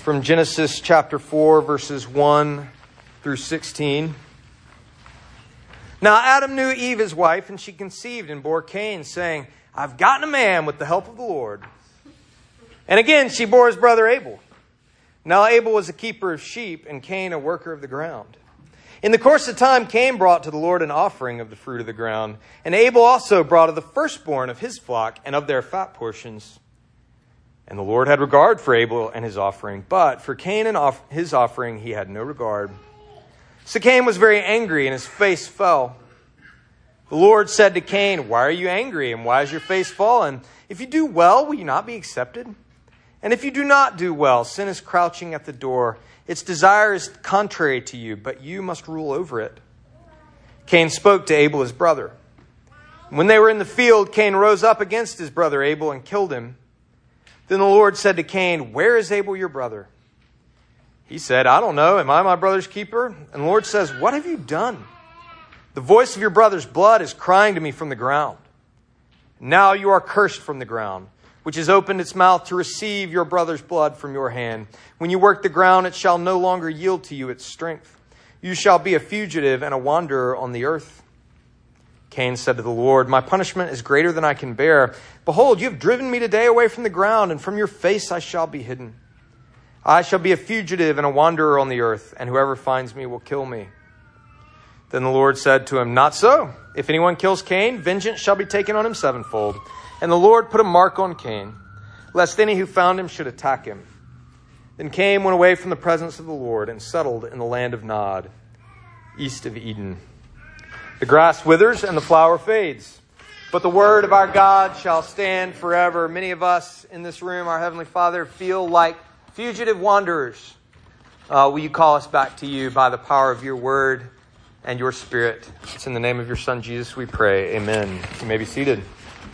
from Genesis chapter 4, verses 1 through 16. Now Adam knew Eve his wife, and she conceived and bore Cain, saying, I've gotten a man with the help of the Lord. And again she bore his brother Abel. Now Abel was a keeper of sheep, and Cain a worker of the ground. In the course of time, Cain brought to the Lord an offering of the fruit of the ground, and Abel also brought of the firstborn of his flock and of their fat portions. And the Lord had regard for Abel and his offering, but for Cain and his offering he had no regard. So Cain was very angry, and his face fell. The Lord said to Cain, Why are you angry, and why is your face fallen? If you do well, will you not be accepted? And if you do not do well, sin is crouching at the door. Its desire is contrary to you, but you must rule over it. Cain spoke to Abel his brother. When they were in the field, Cain rose up against his brother Abel and killed him. Then the Lord said to Cain, Where is Abel your brother? He said, I don't know. Am I my brother's keeper? And the Lord says, What have you done? The voice of your brother's blood is crying to me from the ground. Now you are cursed from the ground, which has opened its mouth to receive your brother's blood from your hand. When you work the ground, it shall no longer yield to you its strength. You shall be a fugitive and a wanderer on the earth. Cain said to the Lord, My punishment is greater than I can bear. Behold, you have driven me today away from the ground, and from your face I shall be hidden. I shall be a fugitive and a wanderer on the earth, and whoever finds me will kill me. Then the Lord said to him, Not so. If anyone kills Cain, vengeance shall be taken on him sevenfold. And the Lord put a mark on Cain, lest any who found him should attack him. Then Cain went away from the presence of the Lord and settled in the land of Nod, east of Eden. The grass withers and the flower fades, but the word of our God shall stand forever. Many of us in this room, our Heavenly Father, feel like fugitive wanderers. Will you call us back to you by the power of your word and your Spirit? It's in the name of your Son, Jesus, we pray. Amen. You may be seated.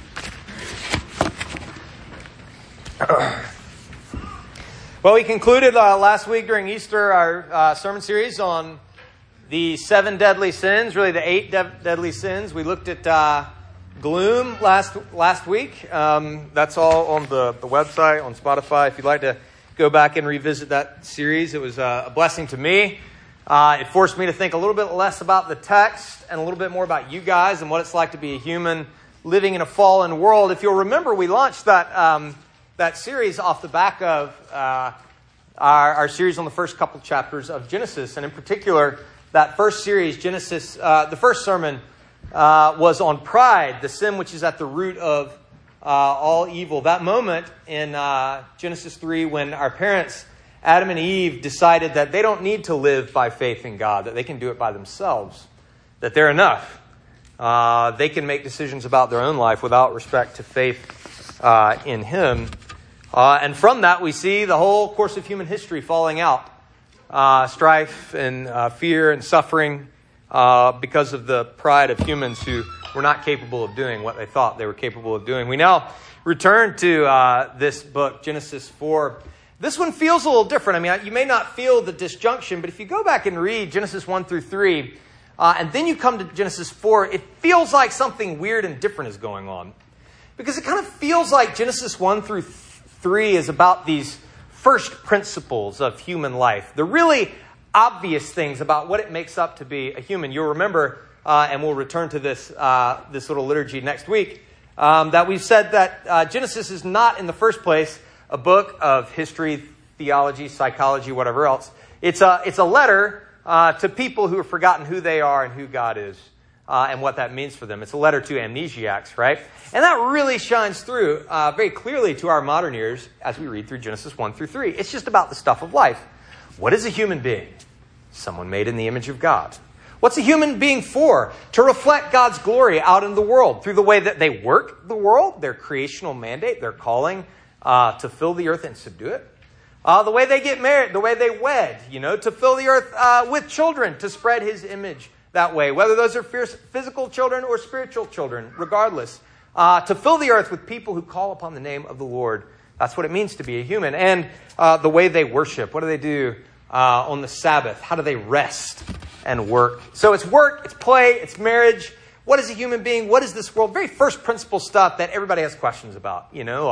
Well, we concluded last week during Easter our sermon series on the 7 deadly sins, really the 8 deadly sins. We looked at gloom last week. That's all on the website, on Spotify. If you'd like to go back and revisit that series, it was a blessing to me. It forced me to think a little bit less about the text and a little bit more about you guys and what it's like to be a human living in a fallen world. If you'll remember, we launched that series off the back of our series on the first couple chapters of Genesis. And in particular, that first series, Genesis, the first sermon was on pride, the sin which is at the root of all evil. That moment in Genesis 3 when our parents, Adam and Eve, decided that they don't need to live by faith in God, that they can do it by themselves, that they're enough. They can make decisions about their own life without respect to faith in Him. And from that, we see the whole course of human history falling out. Strife and fear and suffering because of the pride of humans who were not capable of doing what they thought they were capable of doing. We now return to this book, Genesis 4. This one feels a little different. I mean, you may not feel the disjunction, but if you go back and read Genesis 1 through 3, and then you come to Genesis 4, it feels like something weird and different is going on. Because it kind of feels like Genesis 1 through 3 is about these first principles of human life. The really obvious things about what it makes up to be a human. You'll remember, and we'll return to this little liturgy next week, that we've said that Genesis is not in the first place a book of history, theology, psychology, whatever else. It's a letter to people who have forgotten who they are and who God is. And what that means for them. It's a letter to amnesiacs, right? And that really shines through very clearly to our modern ears as we read through Genesis 1 through 3. It's just about the stuff of life. What is a human being? Someone made in the image of God. What's a human being for? To reflect God's glory out in the world through the way that they work the world, their creational mandate, their calling to fill the earth and subdue it. The way they get married, the way they wed, to fill the earth with children, to spread His image that way, whether those are physical children or spiritual children, regardless, to fill the earth with people who call upon the name of the Lord. That's what it means to be a human. And the way they worship. What do they do on the Sabbath? How do they rest and work? So it's work, it's play, it's marriage. What is a human being? What is this world? Very first principle stuff that everybody has questions about. Like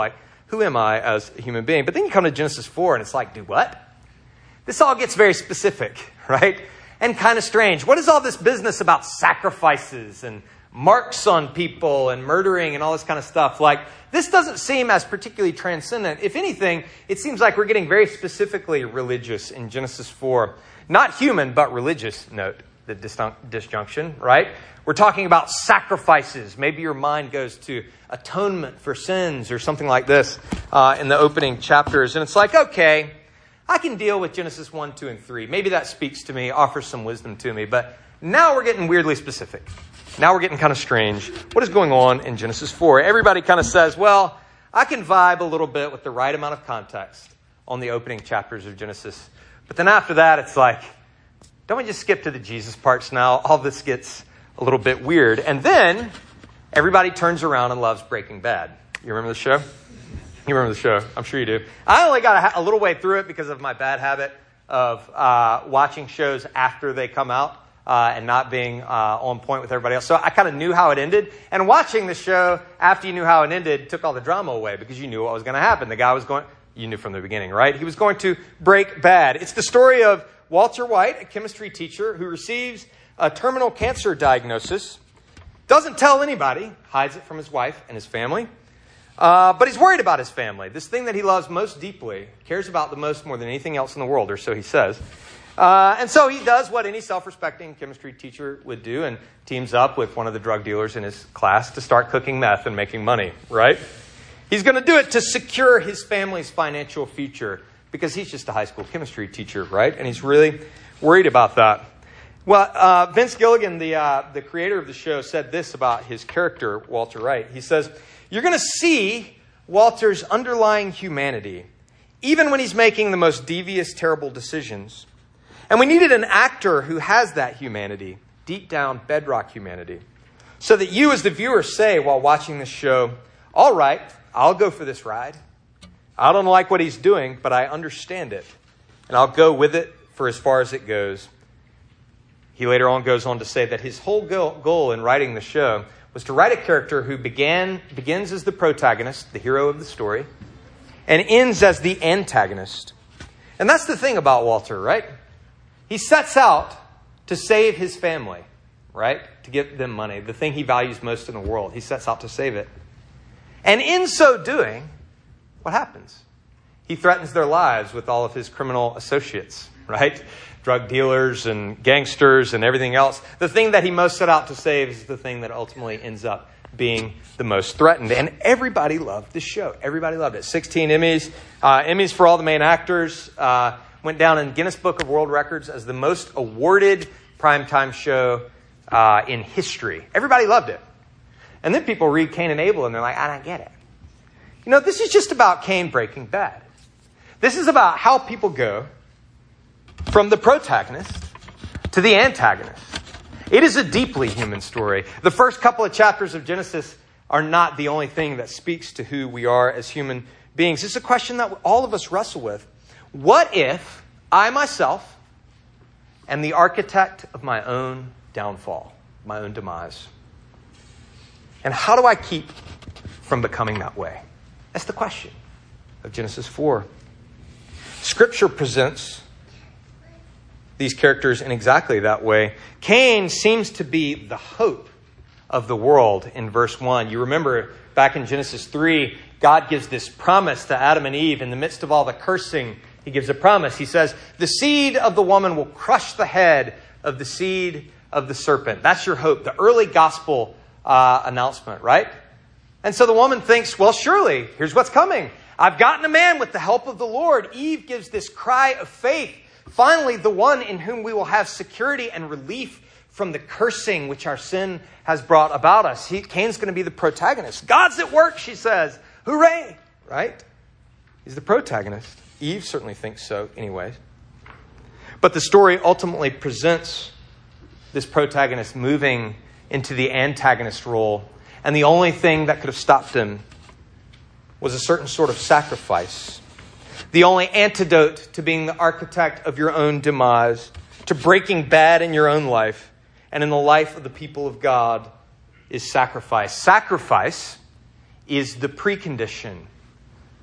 who am I as a human being? But then you come to Genesis 4 and it's like, do what? This all gets very specific, right? And kind of strange. What is all this business about sacrifices and marks on people and murdering and all this kind of stuff? Like, this doesn't seem as particularly transcendent. If anything, it seems like we're getting very specifically religious in Genesis 4. Not human, but religious, note the disjunction, right? We're talking about sacrifices. Maybe your mind goes to atonement for sins or something like this in the opening chapters. And it's like, okay, I can deal with Genesis 1, 2, and 3. Maybe that speaks to me, offers some wisdom to me. But now we're getting weirdly specific. Now we're getting kind of strange. What is going on in Genesis 4? Everybody kind of says, well, I can vibe a little bit with the right amount of context on the opening chapters of Genesis. But then after that, it's like, don't we just skip to the Jesus parts now? All this gets a little bit weird. And then everybody turns around and loves Breaking Bad. You remember the show? You remember the show? I'm sure you do. I only got a little way through it because of my bad habit of watching shows after they come out and not being on point with everybody else. So I kind of knew how it ended. And watching the show after you knew how it ended took all the drama away because you knew what was going to happen. The guy was going, you knew from the beginning, right? He was going to break bad. It's the story of Walter White, a chemistry teacher who receives a terminal cancer diagnosis, doesn't tell anybody, hides it from his wife and his family. But he's worried about his family. This thing that he loves most deeply, cares about the most more than anything else in the world, or so he says. And so he does what any self-respecting chemistry teacher would do and teams up with one of the drug dealers in his class to start cooking meth and making money, right? He's going to do it to secure his family's financial future because he's just a high school chemistry teacher, right? And he's really worried about that. Well, Vince Gilligan, the creator of the show, said this about his character, Walter White. He says, you're going to see Walter's underlying humanity, even when he's making the most devious, terrible decisions. And we needed an actor who has that humanity, deep down bedrock humanity, so that you as the viewer say while watching this show, all right, I'll go for this ride. I don't like what he's doing, but I understand it. And I'll go with it for as far as it goes. He later on goes on to say that his whole goal in writing the show was to write a character who begins as the protagonist, the hero of the story, and ends as the antagonist. And that's the thing about Walter, right? He sets out to save his family, right? To give them money, the thing he values most in the world. He sets out to save it. And in so doing, what happens? He threatens their lives with all of his criminal associates, right? Drug dealers and gangsters and everything else. The thing that he most set out to save is the thing that ultimately ends up being the most threatened. And everybody loved this show. Everybody loved it. 16 Emmys. Emmys for all the main actors. Went down in Guinness Book of World Records as the most awarded primetime show in history. Everybody loved it. And then people read Cain and Abel and they're like, I don't get it. You know, this is just about Cain breaking bad. This is about how people go from the protagonist to the antagonist. It is a deeply human story. The first couple of chapters of Genesis are not the only thing that speaks to who we are as human beings. It's a question that all of us wrestle with. What if I myself am the architect of my own downfall, my own demise? And how do I keep from becoming that way? That's the question of Genesis 4. Scripture presents these characters in exactly that way. Cain seems to be the hope of the world in verse 1. You remember back in Genesis 3, God gives this promise to Adam and Eve in the midst of all the cursing. He gives a promise. He says, the seed of the woman will crush the head of the seed of the serpent. That's your hope. The early gospel announcement, right? And so the woman thinks, well, surely, here's what's coming. I've gotten a man with the help of the Lord. Eve gives this cry of faith. Finally, the one in whom we will have security and relief from the cursing which our sin has brought about us. Cain's going to be the protagonist. God's at work, she says. Hooray! Right? He's the protagonist. Eve certainly thinks so anyways. But the story ultimately presents this protagonist moving into the antagonist role. And the only thing that could have stopped him was a certain sort of sacrifice. The only antidote to being the architect of your own demise, to breaking bad in your own life and in the life of the people of God, is sacrifice. Sacrifice is the precondition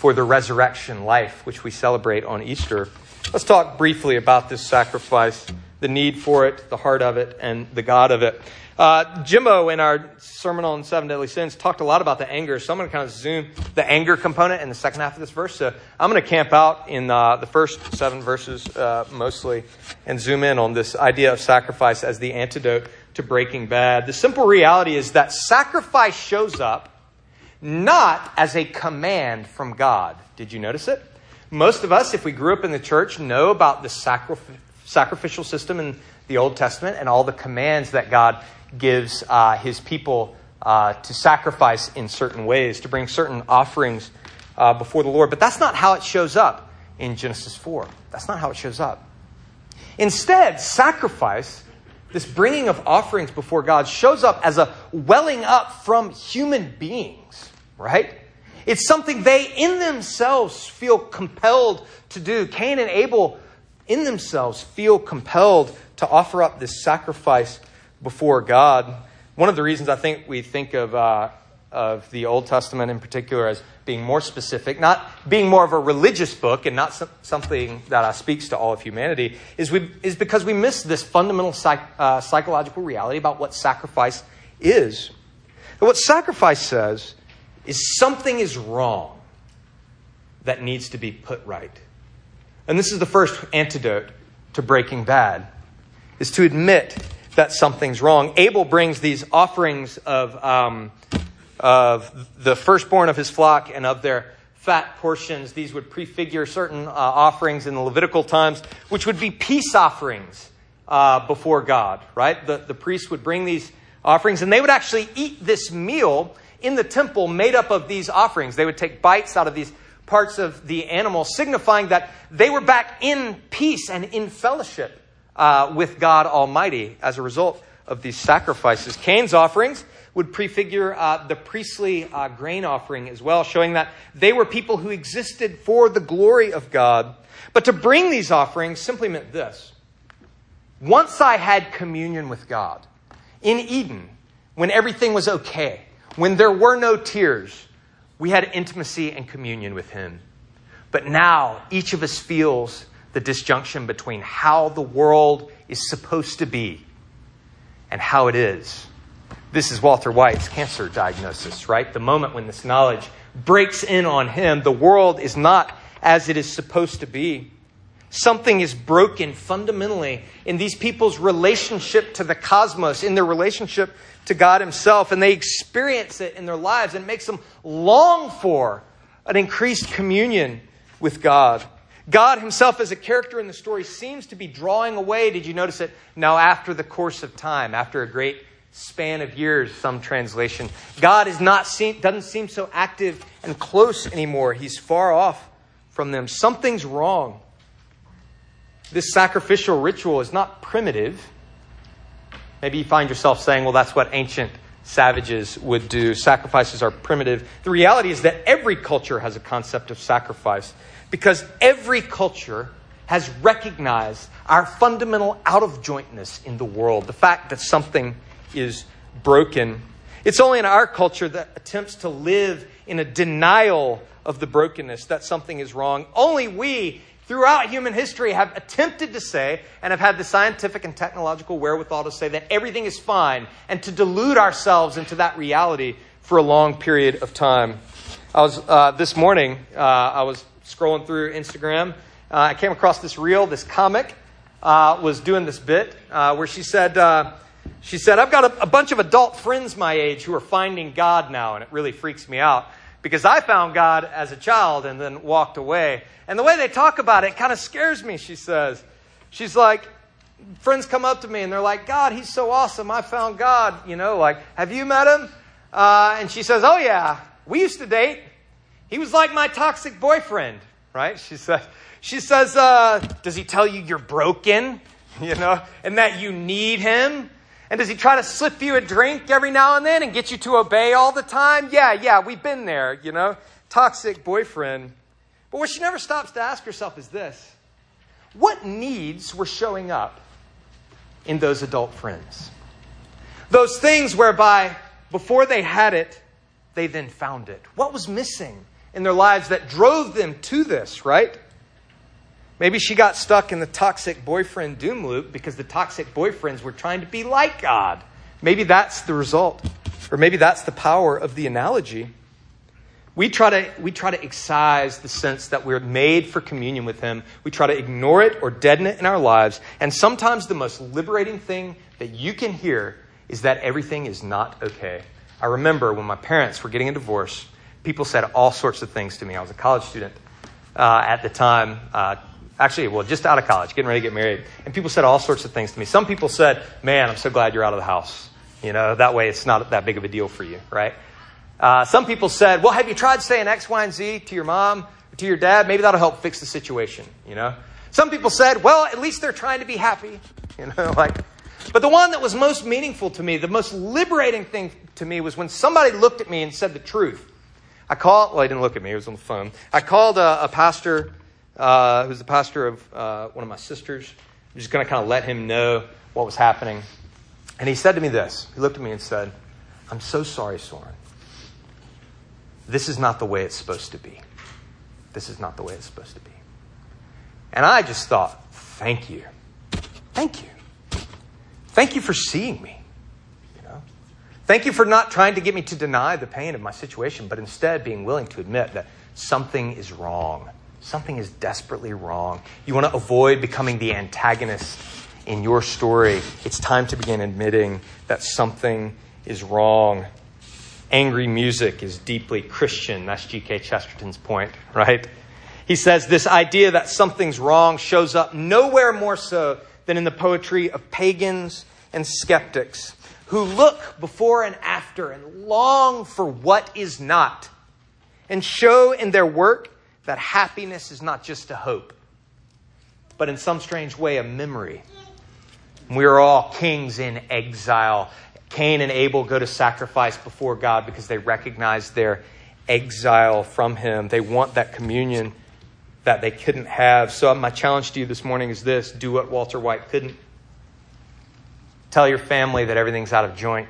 for the resurrection life, which we celebrate on Easter. Let's talk briefly about this sacrifice, the need for it, the heart of it, and the God of it. Jimbo, in our sermon on 7 Deadly Sins, talked a lot about the anger. So I'm going to kind of zoom the anger component in the second half of this verse. So I'm going to camp out in the first 7 verses mostly and zoom in on this idea of sacrifice as the antidote to breaking bad. The simple reality is that sacrifice shows up not as a command from God. Did you notice it? Most of us, if we grew up in the church, know about the sacrificial system in the Old Testament and all the commands that God gives his people to sacrifice in certain ways, to bring certain offerings before the Lord. But that's not how it shows up in Genesis 4. That's not how it shows up. Instead, sacrifice, this bringing of offerings before God, shows up as a welling up from human beings, right? It's something they in themselves feel compelled to do. Cain and Abel in themselves feel compelled to offer up this sacrifice before God. One of the reasons I think we think of the Old Testament in particular as being more specific, not being more of a religious book and not something that speaks to all of humanity, is because we miss this fundamental psychological reality about what sacrifice is. And what sacrifice says is something is wrong that needs to be put right. And this is the first antidote to breaking bad, is to admit that something's wrong. Abel brings these offerings of the firstborn of his flock and of their fat portions. These would prefigure certain offerings in the Levitical times, which would be peace offerings before God, right? The priests would bring these offerings, and they would actually eat this meal in the temple made up of these offerings. They would take bites out of these parts of the animal, signifying that they were back in peace and in fellowship with God Almighty as a result of these sacrifices. Cain's offerings would prefigure the priestly grain offering as well, showing that they were people who existed for the glory of God. But to bring these offerings simply meant this: once I had communion with God in Eden, when everything was okay, when there were no tears, we had intimacy and communion with him. But now each of us feels the disjunction between how the world is supposed to be and how it is. This is Walter White's cancer diagnosis, right? The moment when this knowledge breaks in on him, the world is not as it is supposed to be. Something is broken fundamentally in these people's relationship to the cosmos, in their relationship to God himself, and they experience it in their lives, and it makes them long for an increased communion with God. God himself as a character in the story seems to be drawing away. Did you notice it? Now after the course of time, after a great span of years, some translation, God doesn't seem so active and close anymore. He's far off from them. Something's wrong. This sacrificial ritual is not primitive. Maybe you find yourself saying, well, that's what ancient savages would do. Sacrifices are primitive. The reality is that every culture has a concept of sacrifice, because every culture has recognized our fundamental out-of-jointness in the world, the fact that something is broken. It's only in our culture that attempts to live in a denial of the brokenness, that something is wrong. Only we, throughout human history, have attempted to say, and have had the scientific and technological wherewithal to say, that everything is fine, and to delude ourselves into that reality for a long period of time. This morning, I was scrolling through Instagram. I came across this reel. This comic was doing this bit where she said, I've got a bunch of adult friends my age who are finding God now, and it really freaks me out because I found God as a child and then walked away. And the way they talk about it kind of scares me, she says. She's like, friends come up to me and they're like, God, he's so awesome. I found God, like, have you met him? And she says, oh yeah, we used to date. He was like my toxic boyfriend, right? She says, does he tell you you're broken, and that you need him? And does he try to slip you a drink every now and then and get you to obey all the time? Yeah, we've been there, toxic boyfriend. But what she never stops to ask herself is this: what needs were showing up in those adult friends? Those things whereby before they had it, they then found it. What was missing in their lives that drove them to this, right? Maybe she got stuck in the toxic boyfriend doom loop because the toxic boyfriends were trying to be like God. Maybe that's the result. Or maybe that's the power of the analogy. We try to excise the sense that we're made for communion with him. We try to ignore it or deaden it in our lives. And sometimes the most liberating thing that you can hear is that everything is not okay. I remember when my parents were getting a divorce, people said all sorts of things to me. I was a college student at the time. Just out of college, getting ready to get married. And people said all sorts of things to me. Some people said, man, I'm so glad you're out of the house. That way it's not that big of a deal for you, right? Some people said, well, have you tried saying X, Y, and Z to your mom or to your dad? Maybe that'll help fix the situation, Some people said, well, at least they're trying to be happy, But the one that was most meaningful to me, the most liberating thing to me was when somebody looked at me and said the truth. He didn't look at me, he was on the phone. I called a pastor who was the pastor of one of my sisters. I'm just going to kind of let him know what was happening. And he said to me this. He looked at me and said, I'm so sorry, Soren. This is not the way it's supposed to be. This is not the way it's supposed to be. And I just thought, thank you. Thank you. Thank you for seeing me. Thank you for not trying to get me to deny the pain of my situation, but instead being willing to admit that something is wrong. Something is desperately wrong. You want to avoid becoming the antagonist in your story. It's time to begin admitting that something is wrong. Angry music is deeply Christian. That's G.K. Chesterton's point, right? He says this idea that something's wrong shows up nowhere more so than in the poetry of pagans and skeptics who look before and after and long for what is not and show in their work that happiness is not just a hope, but in some strange way a memory. We are all kings in exile. Cain and Abel go to sacrifice before God because they recognize their exile from him. They want that communion that they couldn't have. So my challenge to you this morning is this. Do what Walter White couldn't. Tell your family that everything's out of joint.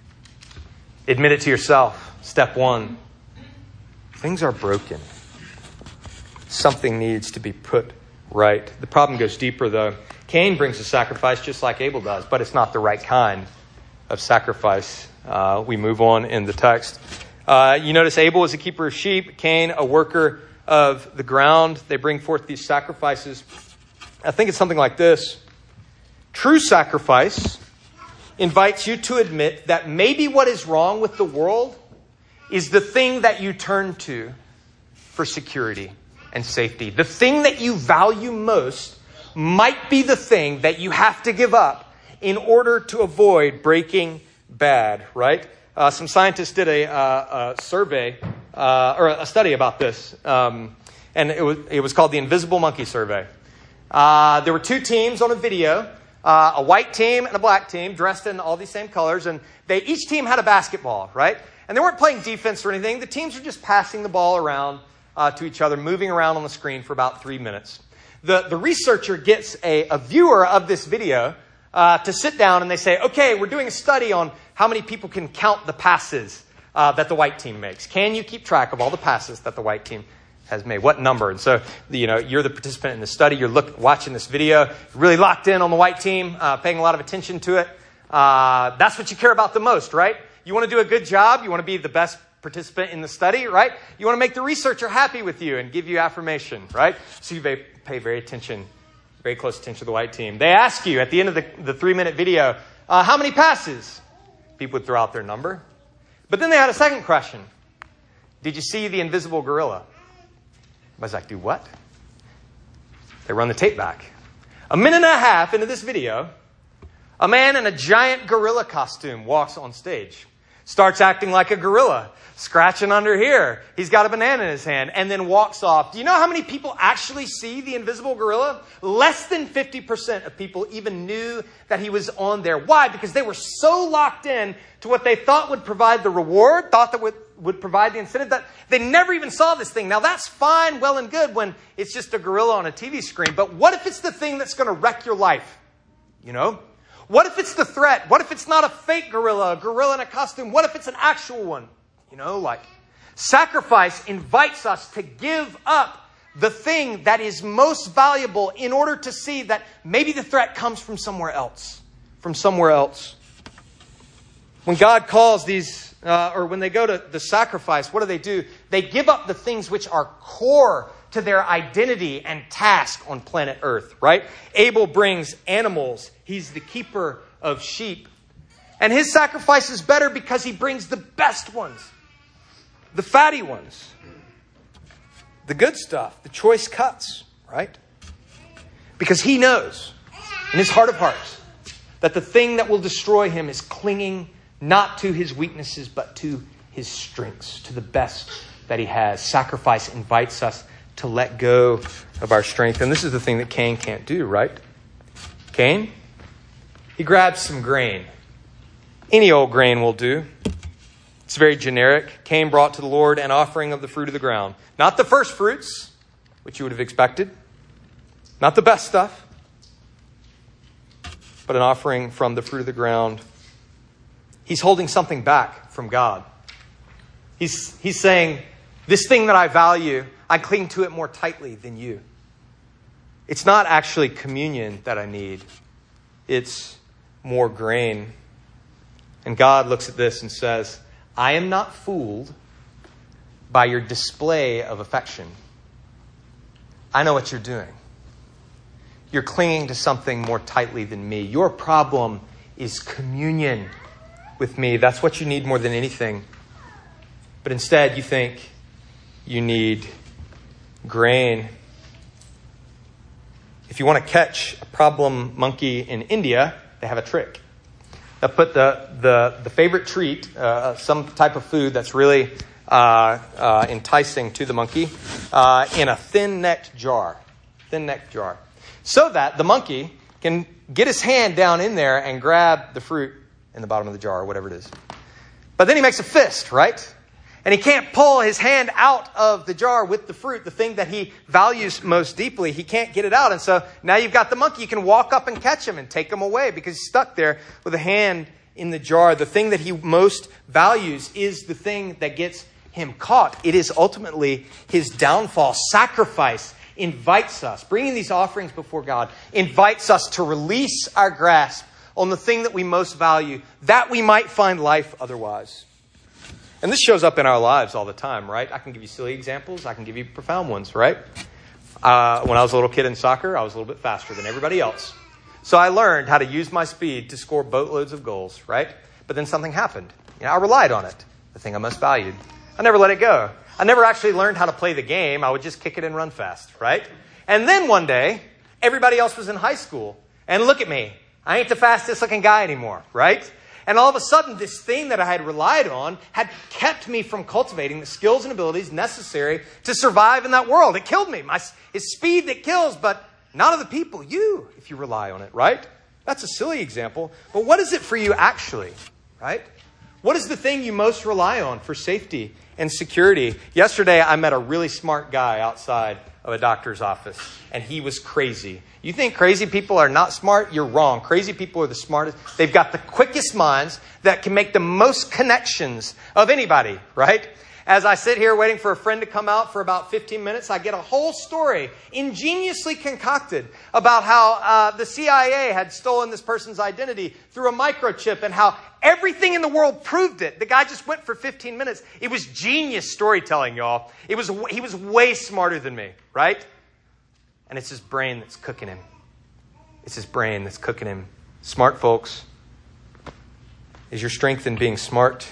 Admit it to yourself. Step one. Things are broken. Something needs to be put right. The problem goes deeper, though. Cain brings a sacrifice just like Abel does, but it's not the right kind of sacrifice. We move on in the text. You notice Abel is a keeper of sheep, Cain a worker of the ground. They bring forth these sacrifices. I think it's something like this. True sacrifice invites you to admit that maybe what is wrong with the world is the thing that you turn to for security and safety. The thing that you value most might be the thing that you have to give up in order to avoid breaking bad, right? Some scientists did a survey or a study about this, and it was called the Invisible Monkey Survey. There were two teams on a video, a white team and a black team, dressed in all these same colors, and each team had a basketball, right? And they weren't playing defense or anything. The teams were just passing the ball around to each other, moving around on the screen for about 3 minutes. The researcher gets a viewer of this video to sit down, and they say, okay, we're doing a study on how many people can count the passes that the white team makes. Can you keep track of all the passes that the white team has made? What number? And so, you're the participant in the study. You're watching this video, really locked in on the white team, paying a lot of attention to it. That's what you care about the most, right? You want to do a good job. You want to be the best participant in the study, right? You want to make the researcher happy with you and give you affirmation, right? So you pay very close attention to the white team. They ask you at the end of the 3-minute video, how many passes? People would throw out their number. But then they had a second question. Did you see the invisible gorilla? I was like, do what? They run the tape back. 1.5 minutes into this video, a man in a giant gorilla costume walks on stage. Starts acting like a gorilla, scratching under here. He's got a banana in his hand and then walks off. Do you know how many people actually see the invisible gorilla? Less than 50% of people even knew that he was on there. Why? Because they were so locked in to what they thought would provide the reward, thought that would provide the incentive, that they never even saw this thing. Now that's fine, well and good when it's just a gorilla on a TV screen. But what if it's the thing that's going to wreck your life? What if it's the threat? What if it's not a fake gorilla, a gorilla in a costume? What if it's an actual one? Sacrifice invites us to give up the thing that is most valuable in order to see that maybe the threat comes from somewhere else. When God calls these, or when they go to the sacrifice, what do? They give up the things which are core to their identity and task on planet Earth, right? Abel brings animals. He's the keeper of sheep. And his sacrifice is better because he brings the best ones, the fatty ones, the good stuff, the choice cuts, right? Because he knows in his heart of hearts that the thing that will destroy him is clinging not to his weaknesses, but to his strengths, to the best that he has. Sacrifice invites us to let go of our strength. And this is the thing that Cain can't do, right? Cain, he grabs some grain. Any old grain will do. It's very generic. Cain brought to the Lord an offering of the fruit of the ground. Not the first fruits, which you would have expected. Not the best stuff. But an offering from the fruit of the ground. He's holding something back from God. He's saying, this thing that I value, I cling to it more tightly than you. It's not actually communion that I need. It's more grain. And God looks at this and says, I am not fooled by your display of affection. I know what you're doing. You're clinging to something more tightly than me. Your problem is communion with me. That's what you need more than anything. But instead, you think you need grain. If you want to catch a problem monkey in India, they have a trick. They'll put the favorite treat, some type of food that's really enticing to the monkey, in a thin-necked jar. So that the monkey can get his hand down in there and grab the fruit in the bottom of the jar, or whatever it is. But then he makes a fist, right? And he can't pull his hand out of the jar with the fruit, the thing that he values most deeply. He can't get it out. And so now you've got the monkey. You can walk up and catch him and take him away because he's stuck there with a hand in the jar. The thing that he most values is the thing that gets him caught. It is ultimately his downfall. Sacrifice invites us, bringing these offerings before God, invites us to release our grasp on the thing that we most value, that we might find life otherwise. And this shows up in our lives all the time, right? I can give you silly examples. I can give you profound ones, right? When I was a little kid in soccer, I was a little bit faster than everybody else. So I learned how to use my speed to score boatloads of goals, right? But then something happened. I relied on it, the thing I most valued. I never let it go. I never actually learned how to play the game. I would just kick it and run fast, right? And then one day, everybody else was in high school. And look at me. I ain't the fastest looking guy anymore, right? And all of a sudden, this thing that I had relied on had kept me from cultivating the skills and abilities necessary to survive in that world. It killed me. It's speed that kills, but not other people. You, if you rely on it, right? That's a silly example. But what is it for you actually, right? What is the thing you most rely on for safety and security? Yesterday, I met a really smart guy outside of a doctor's office, and he was crazy. You think crazy people are not smart? You're wrong. Crazy people are the smartest. They've got the quickest minds that can make the most connections of anybody, right? As I sit here waiting for a friend to come out for about 15 minutes, I get a whole story ingeniously concocted about how the CIA had stolen this person's identity through a microchip and how everything in the world proved it. The guy just went for 15 minutes. It was genius storytelling, y'all. He was way smarter than me, right? And it's his brain that's cooking him. It's his brain that's cooking him. Smart folks. Is your strength in being smart?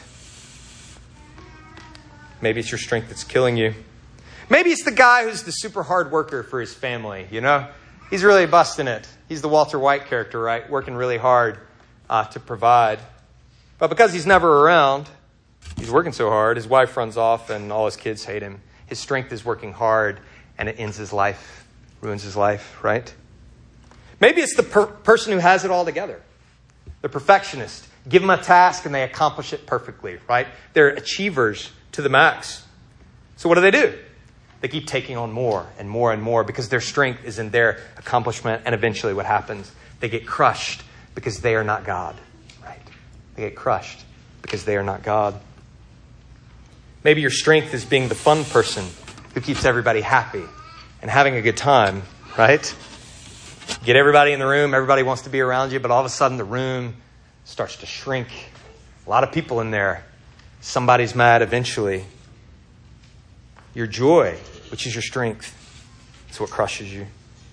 Maybe it's your strength that's killing you. Maybe it's the guy who's the super hard worker for his family, you know? He's really busting it. He's the Walter White character, right? Working really hard to provide. But because he's never around, he's working so hard, his wife runs off and all his kids hate him. His strength is working hard and it ends his life, ruins his life, right? Maybe it's the person who has it all together. The perfectionist. Give them a task and they accomplish it perfectly, right? They're achievers to the max. So what do? They keep taking on more and more and more because their strength is in their accomplishment. And eventually what happens? They get crushed because they are not God, right? They get crushed because they are not God. Maybe your strength is being the fun person who keeps everybody happy and having a good time, right? Get everybody in the room. Everybody wants to be around you, but all of a sudden the room starts to shrink. A lot of people in there. Somebody's mad eventually. Your joy, which is your strength, is what crushes you.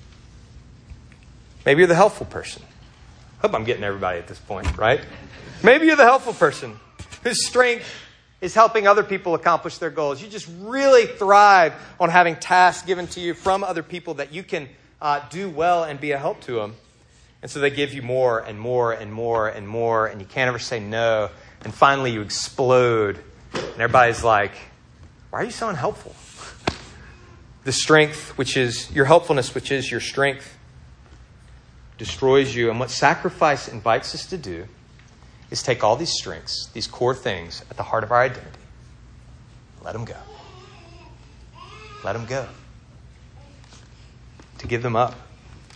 Maybe you're the helpful person. Hope I'm getting everybody at this point, right? Maybe you're the helpful person whose strength is helping other people accomplish their goals. You just really thrive on having tasks given to you from other people that you can do well and be a help to them. And so they give you more and more and more and more, and you can't ever say no. And finally you explode, and everybody's like, why are you so unhelpful? The strength, which is your helpfulness, which is your strength, destroys you. And what sacrifice invites us to do is take all these strengths, these core things at the heart of our identity. Let them go. Let them go. To give them up.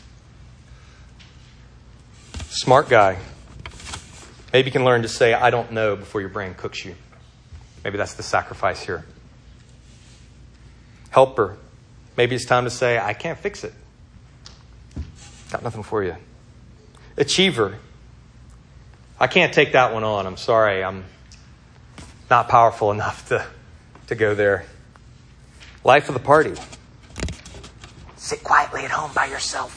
Smart guy. Maybe you can learn to say, I don't know, before your brain cooks you. Maybe that's the sacrifice here. Helper. Maybe it's time to say, I can't fix it. Got nothing for you. Achiever. I can't take that one on. I'm sorry. I'm not powerful enough to go there. Life of the party. Sit quietly at home by yourself.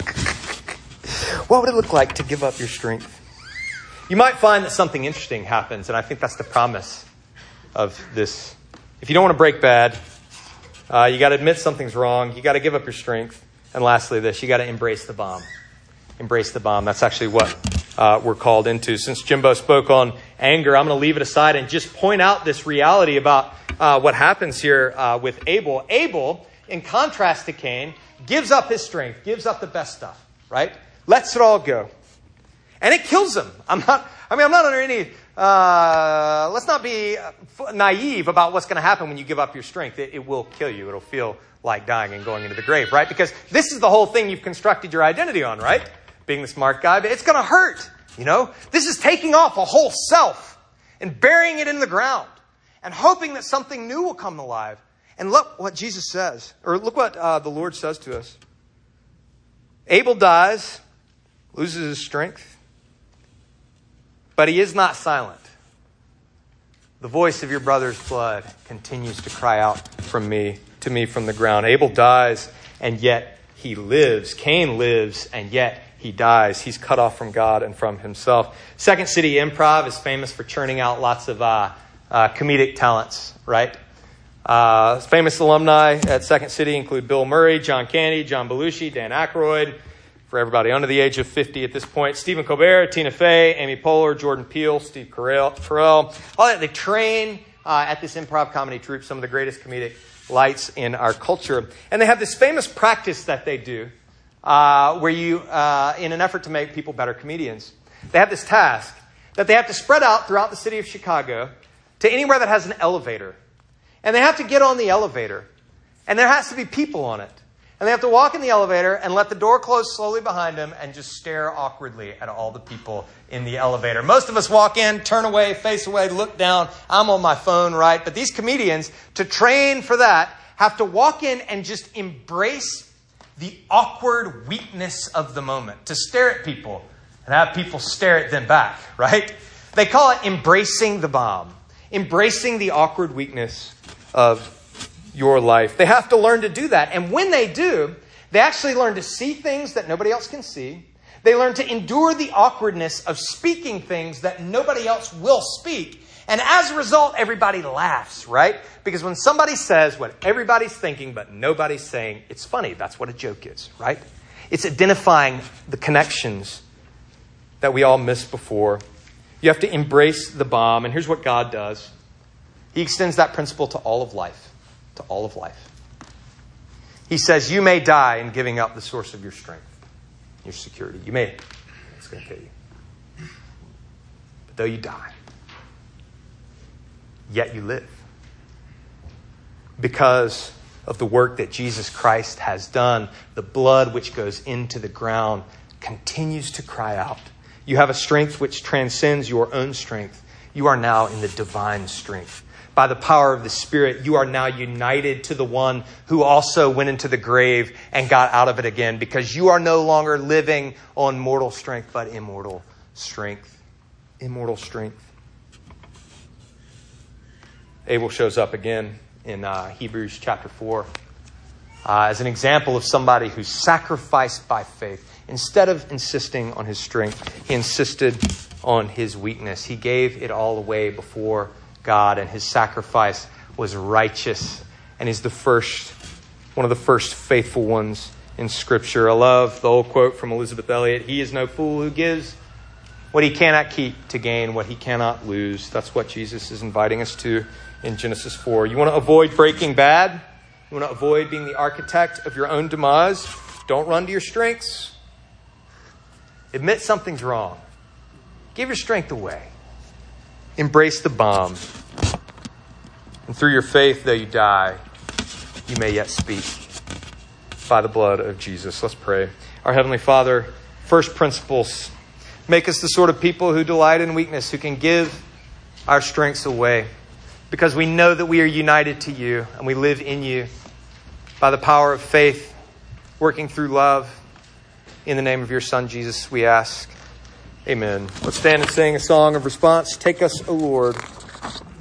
What would it look like to give up your strength? You might find that something interesting happens, and I think that's the promise of this. If you don't want to break bad, you got to admit something's wrong. You got to give up your strength. And lastly, this, you got to embrace the bomb. Embrace the bomb. That's actually what we're called into. Since Jimbo spoke on anger, I'm going to leave it aside and just point out this reality about what happens here with Abel. Abel, in contrast to Cain, gives up his strength, gives up the best stuff, right? Lets it all go. And it kills him. I'm not under any, let's not be naive about what's going to happen when you give up your strength. It will kill you. It'll feel like dying and going into the grave, right? Because this is the whole thing you've constructed your identity on, right? Being the smart guy, but it's going to hurt, you know? This is taking off a whole self and burying it in the ground and hoping that something new will come alive. And look what Jesus says, or look what the Lord says to us. Abel dies, loses his strength, but he is not silent. The voice of your brother's blood continues to cry out to me from the ground. Abel dies, and yet he lives. Cain lives, and yet he dies. He's cut off from God and from himself. Second City Improv is famous for churning out lots of comedic talents, right? Famous alumni at Second City include Bill Murray, John Candy, John Belushi, Dan Aykroyd. For everybody under the age of 50 at this point, Stephen Colbert, Tina Fey, Amy Poehler, Jordan Peele, Steve Carell. All that, they train at this improv comedy troupe, some of the greatest comedic lights in our culture. And they have this famous practice that they do where you, in an effort to make people better comedians, they have this task that they have to spread out throughout the city of Chicago to anywhere that has an elevator. And they have to get on the elevator. And there has to be people on it. And they have to walk in the elevator and let the door close slowly behind them and just stare awkwardly at all the people in the elevator. Most of us walk in, turn away, face away, look down. I'm on my phone, right? But these comedians, to train for that, have to walk in and just embrace the awkward weakness of the moment. To stare at people and have people stare at them back, right? They call it embracing the bomb. Embracing the awkward weakness of your life. They have to learn to do that. And when they do, they actually learn to see things that nobody else can see. They learn to endure the awkwardness of speaking things that nobody else will speak. And as a result, everybody laughs, right? Because when somebody says what everybody's thinking but nobody's saying, it's funny. That's what a joke is, right? It's identifying the connections that we all missed before. You have to embrace the bomb. And here's what God does. He extends that principle to all of life. To all of life. He says, you may die in giving up the source of your strength, your security. You may. It's going to kill you. But though you die, yet you live. Because of the work that Jesus Christ has done, the blood which goes into the ground continues to cry out. You have a strength which transcends your own strength. You are now in the divine strength. by the power of the Spirit, you are now united to the one who also went into the grave and got out of it again, because you are no longer living on mortal strength, but immortal strength. Immortal strength. Abel shows up again in Hebrews chapter 4 as an example of somebody who sacrificed by faith. Instead of insisting on his strength, he insisted on his weakness. He gave it all away before God, and his sacrifice was righteous, and is one of the first faithful ones in Scripture. I love the old quote from Elizabeth Elliot: "He is no fool who gives what he cannot keep to gain what he cannot lose." That's what Jesus is inviting us to in Genesis 4. You want to avoid breaking bad? You want to avoid being the architect of your own demise? Don't run to your strengths. Admit something's wrong. Give your strength away. Embrace the bomb. And through your faith, though you die, you may yet speak by the blood of Jesus. Let's pray. Our Heavenly Father, first principles. Make us the sort of people who delight in weakness, who can give our strengths away, because we know that we are united to you and we live in you by the power of faith, working through love. In the name of your Son, Jesus, we ask. Amen. Let's stand and sing a song of response. Take us, O Lord.